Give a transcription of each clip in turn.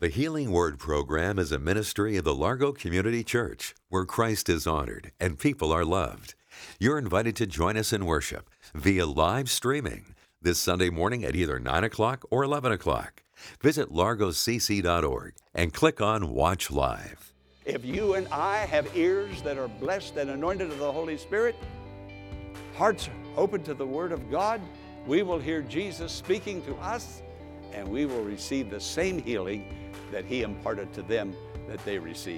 The Healing Word program is a ministry of the Largo Community Church, where Christ is honored and people are loved. You're invited to join us in worship via live streaming this Sunday morning at either 9 o'clock or 11 o'clock. Visit largocc.org and click on Watch Live. If you and I have ears that are blessed and anointed of the Holy Spirit, hearts open to the Word of God, we will hear Jesus speaking to us, and we will receive the same healing that He imparted to them that they received.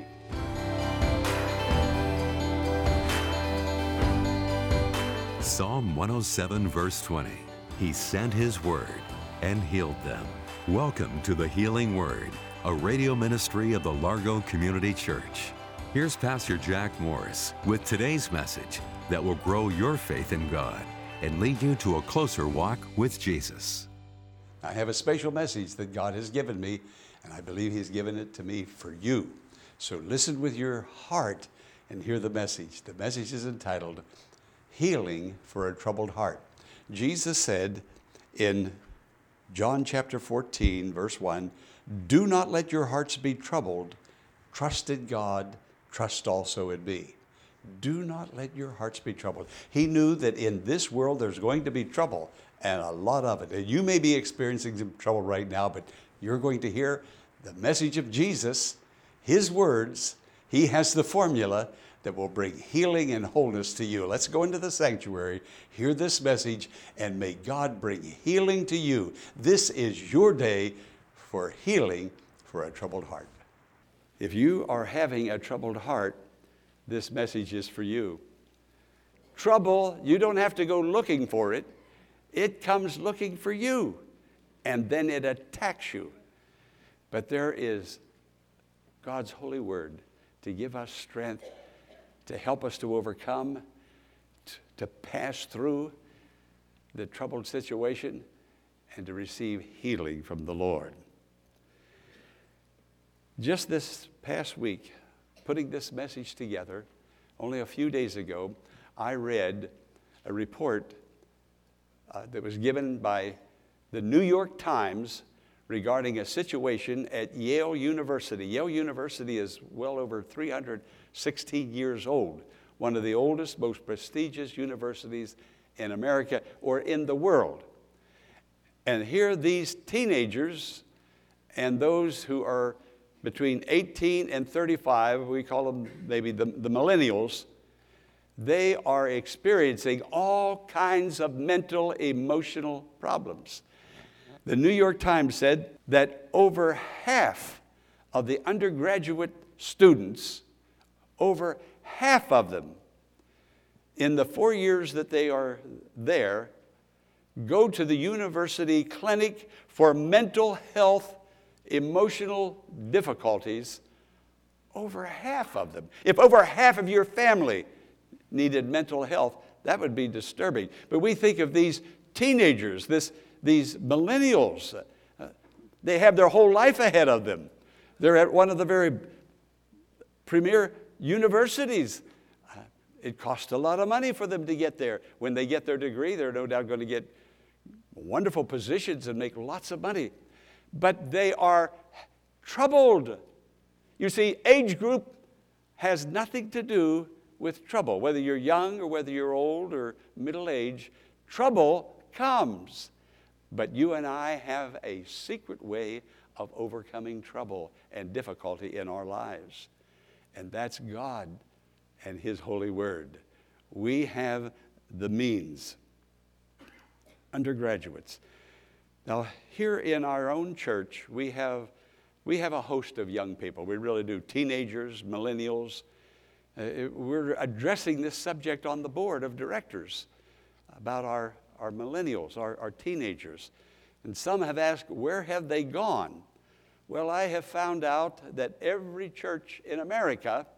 Psalm 107, verse 20. He sent His word and healed them. Welcome to the Healing Word, a radio ministry of the Largo Community Church. Here's Pastor Jack Morris with today's message that will grow your faith in God and lead you to a closer walk with Jesus. I have a special message that God has given me, and I believe He's given it to me for you. So listen with your heart and hear the message. The message is entitled, Healing for a Troubled Heart. Jesus said in John chapter 14, verse 1, "Do not let your hearts be troubled. Trust in God, trust also in me." Do not let your hearts be troubled. He knew that in this world there's going to be trouble, and a lot of it. And you may be experiencing some trouble right now, but you're going to hear the message of Jesus, His words. He has the formula that will bring healing and wholeness to you. Let's go into the sanctuary, hear this message, and may God bring healing to you. This is your day for healing for a troubled heart. If you are having a troubled heart, this message is for you. Trouble, you don't have to go looking for it. It comes looking for you, and then it attacks you. But there is God's holy word to give us strength, to help us to overcome, to pass through the troubled situation, and to receive healing from the Lord. Just this past week, putting this message together, only a few days ago, I read a report that was given by the New York Times regarding a situation at Yale University. Yale University is well over 316 years old, one of the oldest, most prestigious universities in America or in the world. And here these teenagers and those who are between 18 and 35, we call them maybe the millennials, they are experiencing all kinds of mental, emotional problems. The New York Times said that over half of the undergraduate students, over half of them, in the 4 years that they are there, go to the university clinic for mental health, emotional difficulties. Over half of them. If over half of your family needed mental health, that would be disturbing. But we think of these teenagers, these millennials. They have their whole life ahead of them. They're at one of the very premier universities. It costs a lot of money for them to get there. When they get their degree, they're no doubt going to get wonderful positions and make lots of money. But they are troubled. You see, age group has nothing to do with trouble. Whether you're young or whether you're old or middle age, trouble comes. But you and I have a secret way of overcoming trouble and difficulty in our lives. And that's God and His holy word. We have the means. Undergraduates. Now, here in our own church, we have a host of young people. We really do. Teenagers, millennials. We're addressing this subject on the board of directors about our millennials, our teenagers. And some have asked, where have they gone? Well, I have found out that every church in America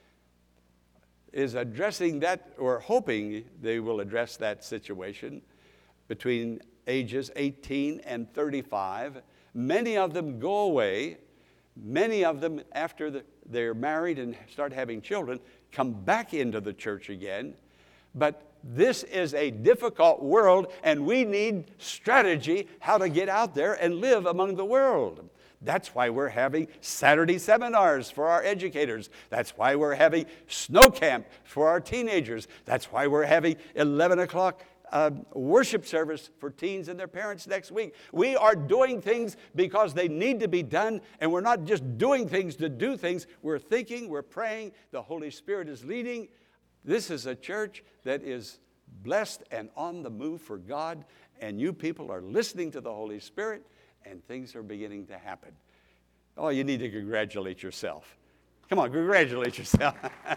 is addressing that, or hoping they will address that situation between ages 18 and 35. Many of them go away. Many of them, after they're married and start having children, come back into the church again. But this is a difficult world, and we need strategy how to get out there and live among the world. That's why we're having Saturday seminars for our educators. That's why we're having snow camp for our teenagers. That's why we're having 11 o'clock worship service for teens and their parents next week. We are doing things because they need to be done, and we're not just doing things to do things. We're thinking, we're praying, the Holy Spirit is leading. This is a church that is blessed and on the move for God, and you people are listening to the Holy Spirit, and things are beginning to happen. Oh, you need to congratulate yourself. Come on, congratulate yourself.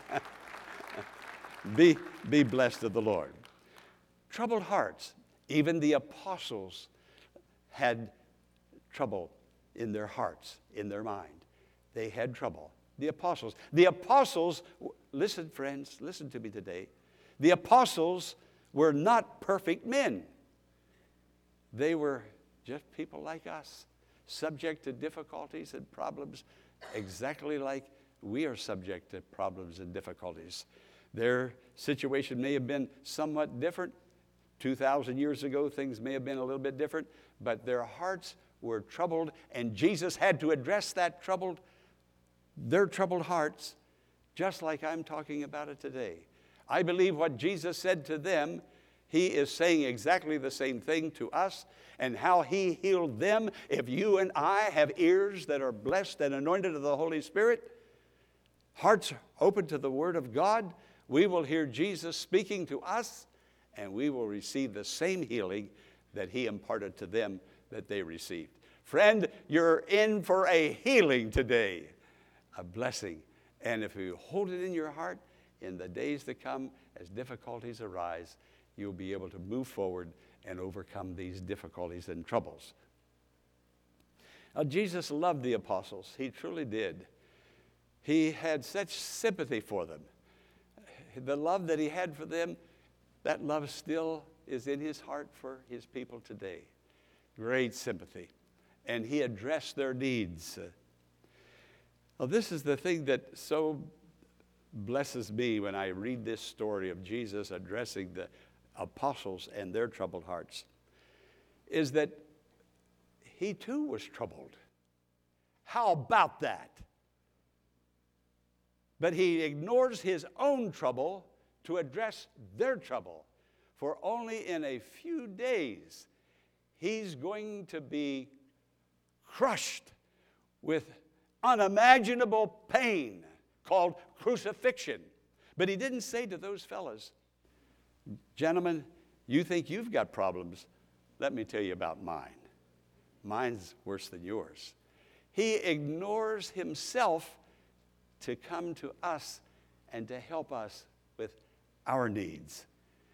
Be blessed of the Lord. Troubled hearts. Even the apostles had trouble in their hearts, in their mind. They had trouble. The apostles, listen, friends, listen to me today. The apostles were not perfect men. They were just people like us, subject to difficulties and problems exactly like we are subject to problems and difficulties. Their situation may have been somewhat different. 2,000 years ago, things may have been a little bit different, but their hearts were troubled, and Jesus had to address their troubled hearts, just like I'm talking about it today. I believe what Jesus said to them, he is saying exactly the same thing to us, and how he healed them. If you and I have ears that are blessed and anointed of the Holy Spirit, hearts open to the Word of God, we will hear Jesus speaking to us, and we will receive the same healing that he imparted to them that they received. Friend, you're in for a healing today, a blessing. And if you hold it in your heart, in the days to come, as difficulties arise, you'll be able to move forward and overcome these difficulties and troubles. Now, Jesus loved the apostles. He truly did. He had such sympathy for them. The love that he had for them, that love still is in his heart for his people today. Great sympathy. And he addressed their needs. Well, this is the thing that so blesses me when I read this story of Jesus addressing the apostles and their troubled hearts, is that he too was troubled. How about that? But he ignores his own trouble to address their trouble. For only in a few days, he's going to be crushed with unimaginable pain called crucifixion. But he didn't say to those fellas, gentlemen, you think you've got problems. Let me tell you about mine. Mine's worse than yours. He ignores himself to come to us and to help us with our needs.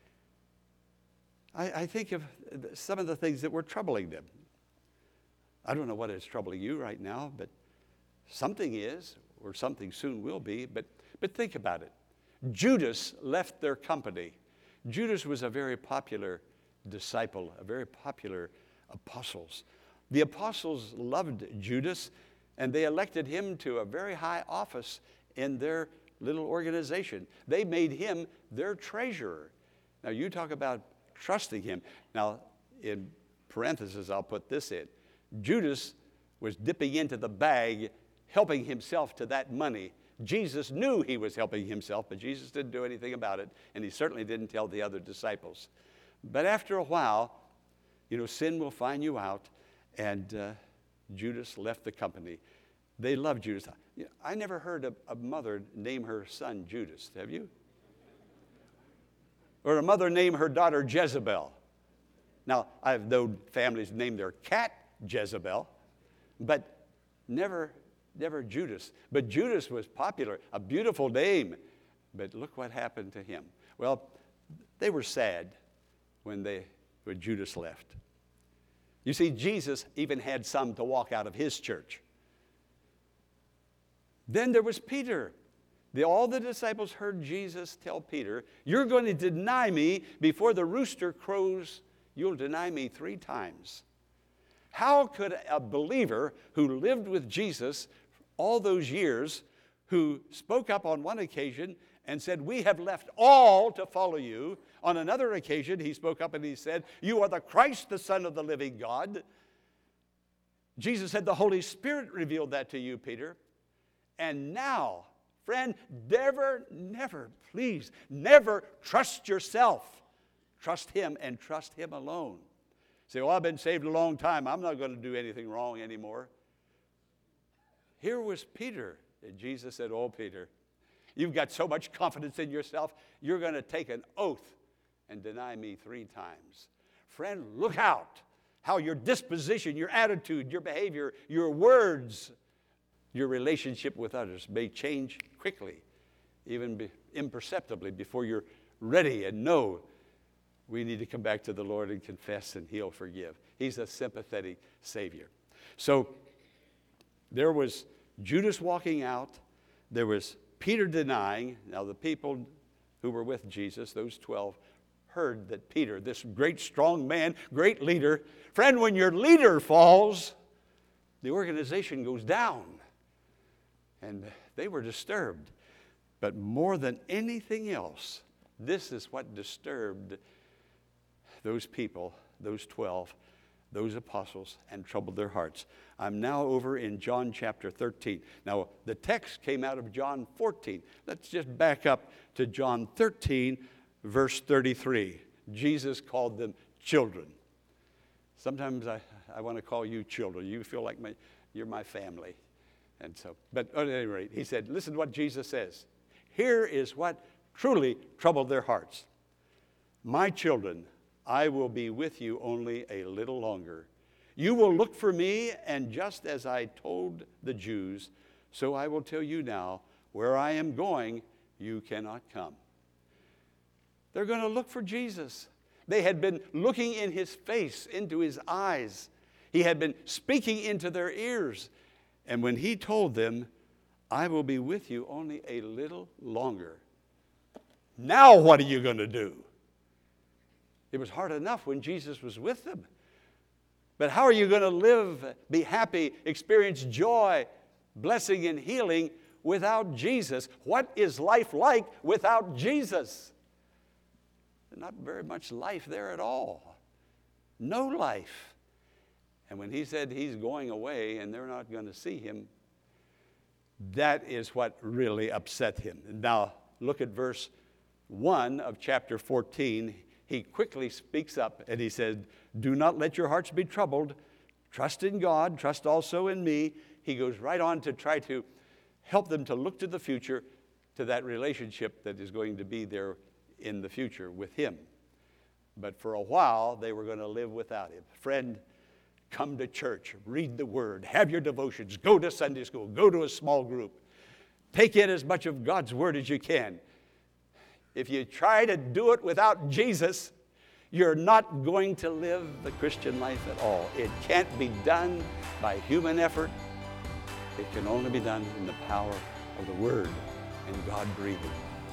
I think of some of the things that were troubling them. I don't know what is troubling you right now, but something is, or something soon will be. But think about it. Judas left their company. Judas was a very popular disciple, a very popular apostle. The apostles loved Judas, and they elected him to a very high office in their little organization. They made him their treasurer. Now, you talk about trusting him. Now, in parentheses, I'll put this in. Judas was dipping into the bag, helping himself to that money. Jesus knew he was helping himself, but Jesus didn't do anything about it, and he certainly didn't tell the other disciples. But after a while, sin will find you out, and Judas left the company. They loved Judas. I never heard a mother name her son Judas. Have you? Or a mother name her daughter Jezebel. Now, I've known families name their cat Jezebel, but never Judas. But Judas was popular, a beautiful name. But look what happened to him. Well, they were sad when Judas left. You see, Jesus even had some to walk out of his church. Then there was Peter. All the disciples heard Jesus tell Peter, "You're going to deny me before the rooster crows. You'll deny me 3 times." How could a believer who lived with Jesus all those years, who spoke up on one occasion and said, "We have left all to follow you." On another occasion, he spoke up and he said, "You are the Christ, the Son of the living God." Jesus said, the Holy Spirit revealed that to you, Peter. And now, friend, never, please, never trust yourself. Trust Him and trust Him alone. Say, well, I've been saved a long time. I'm not going to do anything wrong anymore. Here was Peter. And Jesus said, oh, Peter, you've got so much confidence in yourself, you're going to take an oath and deny me 3 times. Friend, look out how your disposition, your attitude, your behavior, your words, your relationship with others may change quickly, even imperceptibly, before you're ready and know we need to come back to the Lord and confess, and He'll forgive. He's a sympathetic Savior. So there was Judas walking out. There was Peter denying. Now the people who were with Jesus, those 12, heard that Peter, this great strong man, great leader, friend, when your leader falls, the organization goes down. And they were disturbed. But more than anything else, this is what disturbed those people, those 12, those apostles, and troubled their hearts. I'm now over in John chapter 13. Now, the text came out of John 14. Let's just back up to John 13, verse 33. Jesus called them children. Sometimes I want to call you children. You feel like you're my family. And so, but at any rate, he said, listen to what Jesus says. Here is what truly troubled their hearts. My children, I will be with you only a little longer. You will look for me, and just as I told the Jews, so I will tell you now, where I am going, you cannot come. They're going to look for Jesus. They had been looking in His face, into His eyes. He had been speaking into their ears. And when He told them, I will be with you only a little longer. Now what are you going to do? It was hard enough when Jesus was with them. But how are you going to live, be happy, experience joy, blessing, and healing without Jesus? What is life like without Jesus? There's not very much life there at all. No life. And when He said He's going away and they're not going to see Him, that is what really upset Him. Now, look at verse 1 of chapter 14. He quickly speaks up and he said, do not let your hearts be troubled. Trust in God. Trust also in me. He goes right on to try to help them to look to the future, to that relationship that is going to be there in the future with Him. But for a while, they were going to live without Him. Friend, come to church, read the Word, have your devotions, go to Sunday school, go to a small group. Take in as much of God's Word as you can. If you try to do it without Jesus, you're not going to live the Christian life at all. It can't be done by human effort. It can only be done in the power of the Word and God breathing.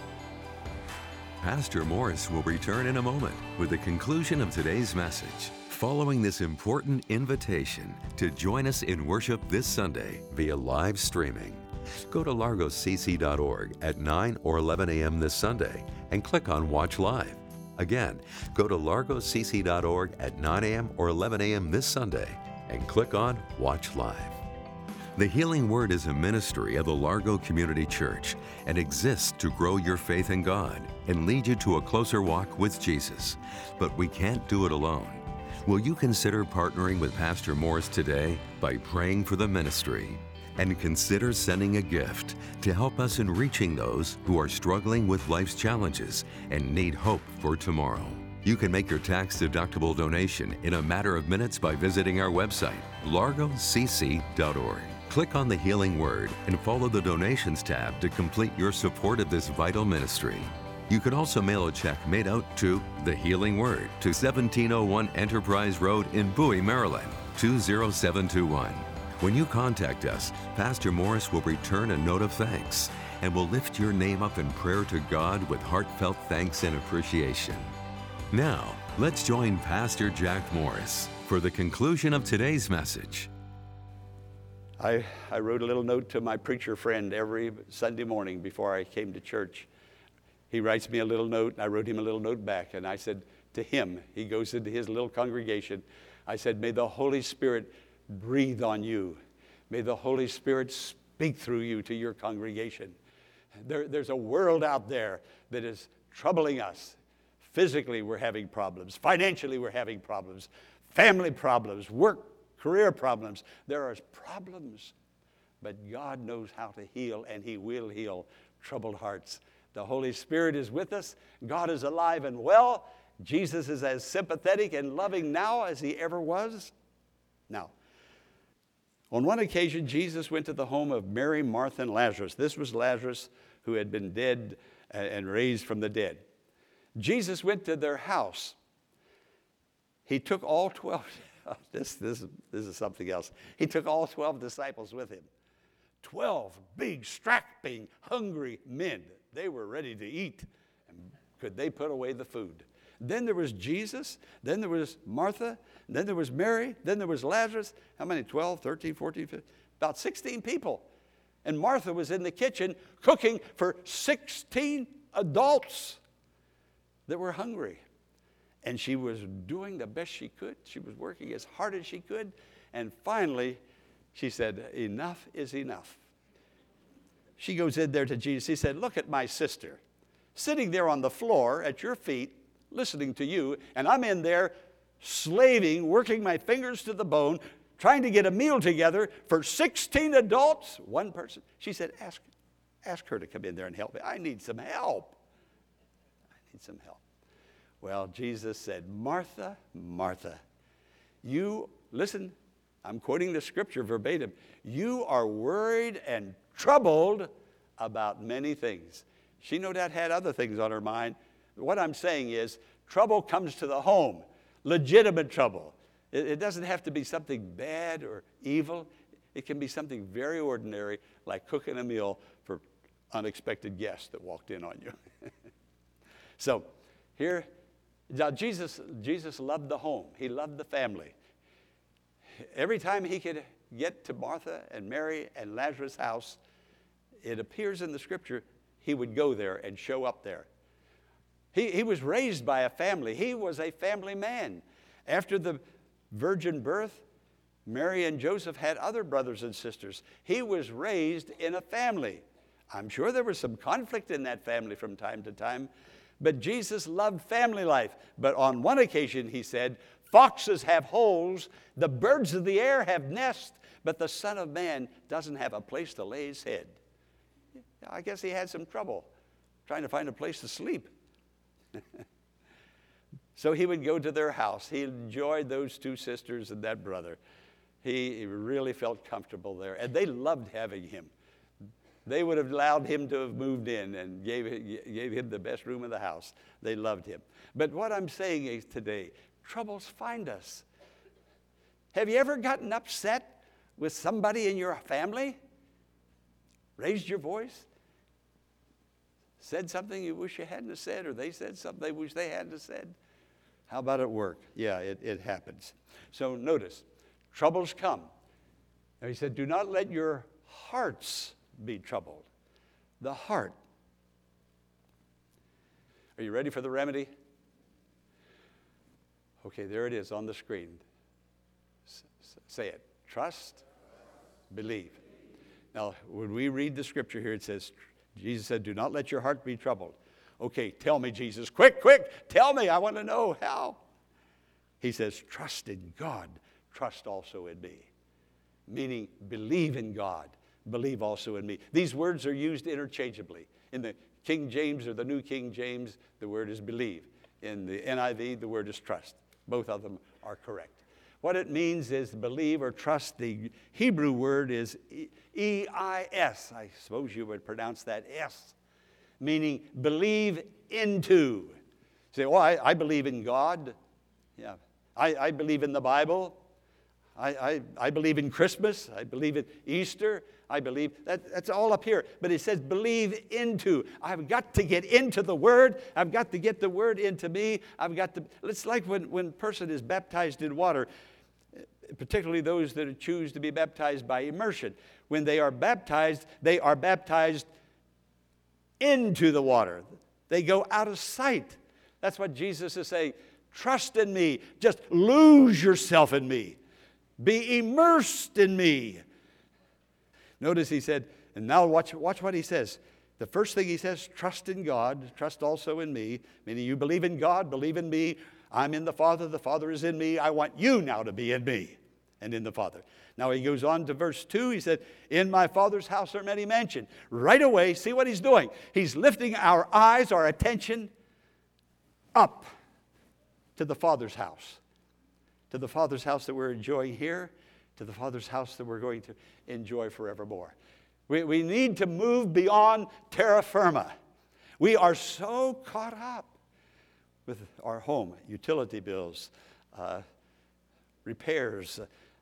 Pastor Morris will return in a moment with the conclusion of today's message, following this important invitation to join us in worship this Sunday via live streaming. Go to largocc.org at 9 or 11 a.m. this Sunday and click on Watch Live. Again, go to largocc.org at 9 a.m. or 11 a.m. this Sunday and click on Watch Live. The Healing Word is a ministry of the Largo Community Church and exists to grow your faith in God and lead you to a closer walk with Jesus. But we can't do it alone. Will you consider partnering with Pastor Morris today by praying for the ministry? And consider sending a gift to help us in reaching those who are struggling with life's challenges and need hope for tomorrow. You can make your tax-deductible donation in a matter of minutes by visiting our website, largocc.org. Click on the Healing Word and follow the Donations tab to complete your support of this vital ministry. You can also mail a check made out to The Healing Word to 1701 Enterprise Road in Bowie, Maryland, 20721. When you contact us, Pastor Morris will return a note of thanks and will lift your name up in prayer to God with heartfelt thanks and appreciation. Now, let's join Pastor Jack Morris for the conclusion of today's message. I wrote a little note to my preacher friend every Sunday morning before I came to church. He writes me a little note, and I wrote him a little note back, and I said to him, he goes into his little congregation, I said, may the Holy Spirit breathe on you. May the Holy Spirit speak through you to your congregation. There's a world out there that is troubling us. Physically, we're having problems. Financially, we're having problems. Family problems, work, career problems. There are problems. But God knows how to heal, and He will heal troubled hearts. The Holy Spirit is with us. God is alive and well. Jesus is as sympathetic and loving now as He ever was. Now, on one occasion, Jesus went to the home of Mary, Martha, and Lazarus. This was Lazarus who had been dead and raised from the dead. Jesus went to their house. He took all 12. This is something else. He took all 12 disciples with Him. 12 big, strapping, hungry men. They were ready to eat. And could they put away the food? Then there was Jesus. Then there was Martha. Then there was Mary. Then there was Lazarus. How many? 12, 13, 14, 15? About 16 people. And Martha was in the kitchen cooking for 16 adults that were hungry. And she was doing the best she could. She was working as hard as she could. And finally, she said, enough is enough. She goes in there to Jesus. She said, look at my sister, sitting there on the floor at your feet, listening to you, and I'm in there slaving, working my fingers to the bone, trying to get a meal together for 16 adults, one person. She said, ask her to come in there and help me. I need some help. I need some help. Well, Jesus said, Martha, Martha, you, listen, I'm quoting the scripture verbatim, you are worried and troubled about many things. She no doubt had other things on her mind. What I'm saying is, trouble comes to the home, legitimate trouble. It doesn't have to be something bad or evil. It can be something very ordinary, like cooking a meal for unexpected guests that walked in on you. So here, now Jesus loved the home. He loved the family. Every time he could get to Martha and Mary and Lazarus' house, it appears in the scripture, he would go there and show up there. He was raised by a family. He was a family man. After the virgin birth, Mary and Joseph had other brothers and sisters. He was raised in a family. I'm sure there was some conflict in that family from time to time, but Jesus loved family life. But on one occasion, he said, foxes have holes, the birds of the air have nests, but the Son of Man doesn't have a place to lay his head. I guess he had some trouble trying to find a place to sleep. So he would go to their house. He enjoyed those two sisters and that brother. He really felt comfortable there, and they loved having him. They would have allowed him to have moved in and gave him the best room in the house. They loved him. But what I'm saying is today, troubles find us. Have you ever gotten upset with somebody in your family? Raised your voice? Said something you wish you hadn't have said, or they said something they wish they hadn't have said? How about at work? Yeah, it happens. So notice, troubles come. And he said, do not let your hearts be troubled. The heart. Are you ready for the remedy? Okay, there it is on the screen. Say it. Trust, believe. Now, when we read the scripture here, it says, Jesus said, do not let your heart be troubled. Okay, tell me, Jesus. Quick, tell me. I want to know how. He says, trust in God. Trust also in me. Meaning, believe in God. Believe also in me. These words are used interchangeably. In the King James or the New King James, the word is believe. In the NIV, the word is trust. Both of them are correct. What it means is believe or trust. The Hebrew word is E-I-S. I suppose you would pronounce that S. Meaning believe into. Say, oh, I believe in God. Yeah. I believe in the Bible. I believe in Christmas. I believe in Easter. I believe that's all up here. But it says believe into. I've got to get into the Word. I've got to get the Word into me. It's like when a person is baptized in water, particularly those that choose to be baptized by immersion. When they are baptized into the water. They go out of sight. That's what Jesus is saying. Trust in me. Just lose yourself in me. Be immersed in me. Notice he said, and now watch what he says. The first thing he says, trust in God, trust also in me. Meaning you believe in God, believe in me. I'm in the Father is in me. I want you now to be in me and in the Father. Now he goes on to verse 2. He said, in my Father's house are many mansions. Right away, see what he's doing. He's lifting our eyes, our attention up to the Father's house. To the Father's house that we're enjoying here, to the Father's house that we're going to enjoy forevermore. We need to move beyond terra firma. We are so caught up with our home, utility bills, repairs,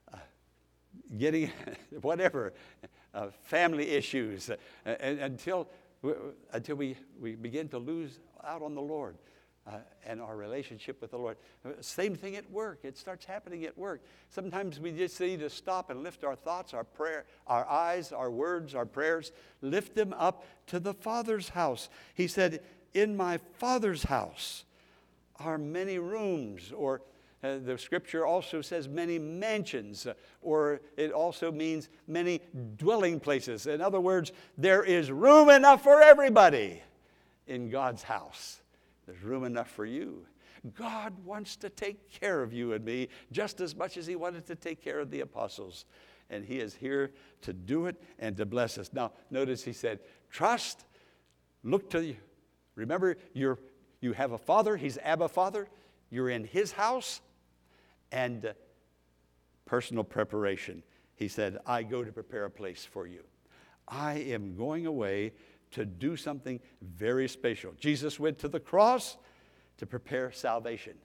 getting whatever, family issues, until we begin to lose out on the Lord. And our relationship with the Lord. Same thing at work. It starts happening at work. Sometimes we just need to stop and lift our thoughts, our prayer, our eyes, our words, our prayers, lift them up to the Father's house. He said, in my Father's house are many rooms, or the scripture also says many mansions, or it also means many dwelling places. In other words, there is room enough for everybody in God's house. There's room enough for you. God wants to take care of you and me just as much as he wanted to take care of the apostles. And he is here to do it and to bless us. Now, notice he said, trust, look to you. Remember, you have a Father. He's Abba Father. You're in his house. And personal preparation. He said, I go to prepare a place for you. I am going away to do something very special. Jesus went to the cross to prepare salvation.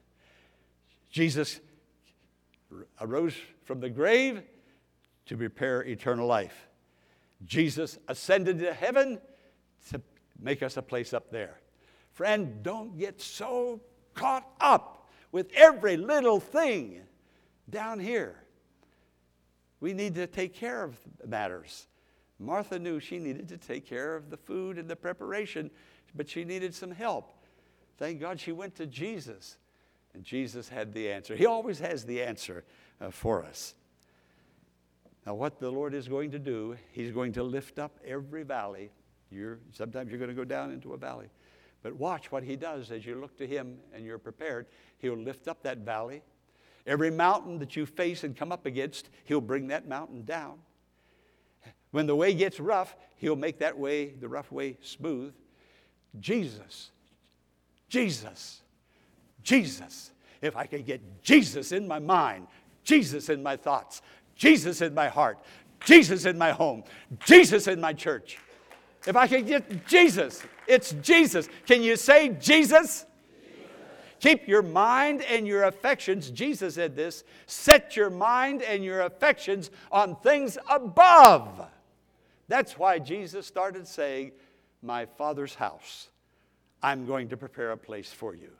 Jesus arose from the grave to prepare eternal life. Jesus ascended to heaven to make us a place up there. Friend, don't get so caught up with every little thing down here. We need to take care of matters. Martha knew she needed to take care of the food and the preparation, but she needed some help. Thank God she went to Jesus, and Jesus had the answer. He always has the answer for us. Now, what the Lord is going to do, he's going to lift up every valley. Sometimes you're going to go down into a valley. But watch what he does as you look to him and you're prepared. He'll lift up that valley. Every mountain that you face and come up against, he'll bring that mountain down. When the way gets rough, he'll make that way, the rough way, smooth. Jesus. If I could get Jesus in my mind, Jesus in my thoughts, Jesus in my heart, Jesus in my home, Jesus in my church. If I could get Jesus, it's Jesus. Can you say Jesus? Keep your mind and your affections, Jesus said this, set your mind and your affections on things above. That's why Jesus started saying, my Father's house, I'm going to prepare a place for you.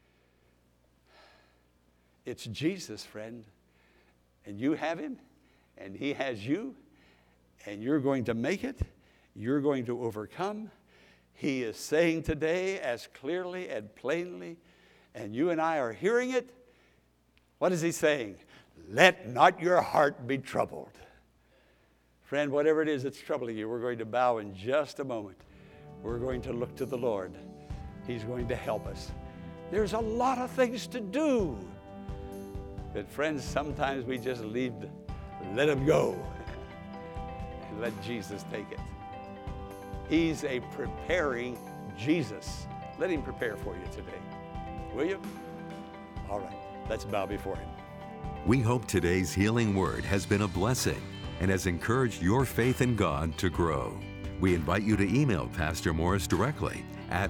It's Jesus, friend. And you have him, and he has you, and you're going to make it. You're going to overcome. He is saying today as clearly and plainly, and you and I are hearing it. What is he saying? Let not your heart be troubled. Friend, whatever it is that's troubling you, we're going to bow in just a moment. We're going to look to the Lord. He's going to help us. There's a lot of things to do. But friends, sometimes we just let him go and let Jesus take it. He's a preparing Jesus. Let him prepare for you today. Will you? All right, let's bow before him. We hope today's healing word has been a blessing and has encouraged your faith in God to grow. We invite you to email Pastor Morris directly at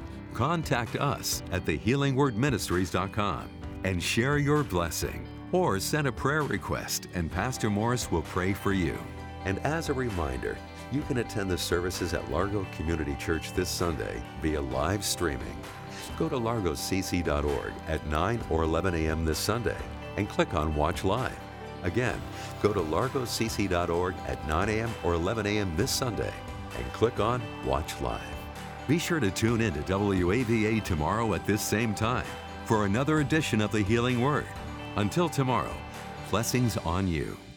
contactus@thehealingwordministries.com and share your blessing, or send a prayer request and Pastor Morris will pray for you. And as a reminder, you can attend the services at Largo Community Church this Sunday via live streaming. Go to largocc.org at 9 or 11 a.m. this Sunday and click on Watch Live. Again, go to largocc.org at 9 a.m. or 11 a.m. this Sunday and click on Watch Live. Be sure to tune in to WAVA tomorrow at this same time for another edition of the Healing Word. Until tomorrow, blessings on you.